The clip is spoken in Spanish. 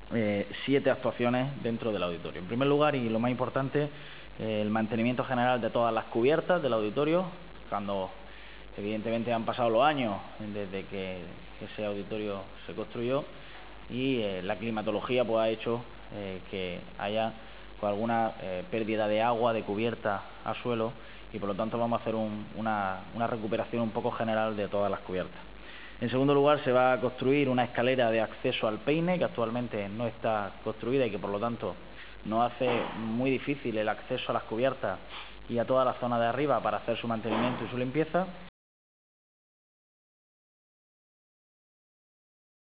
7 actuaciones dentro del auditorio. En primer lugar, y lo más importante, el mantenimiento general de todas las cubiertas del auditorio, cuando evidentemente han pasado los años desde que ese auditorio se construyó, y la climatología pues ha hecho que haya pues, alguna pérdida de agua, de cubierta a suelo, y por lo tanto vamos a hacer una recuperación un poco general de todas las cubiertas. En segundo lugar, se va a construir una escalera de acceso al peine, que actualmente no está construida y que por lo tanto nos hace muy difícil el acceso a las cubiertas y a toda la zona de arriba para hacer su mantenimiento y su limpieza.